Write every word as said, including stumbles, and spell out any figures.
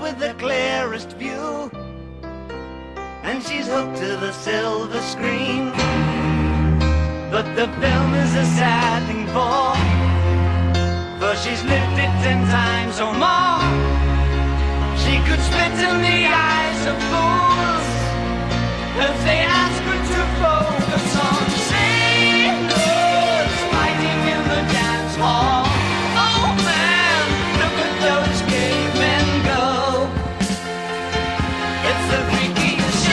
with the clearest view, and she's hooked to the silver screen. But the film is a sad thing for, for she's lived it ten times or more. She could spit in the eye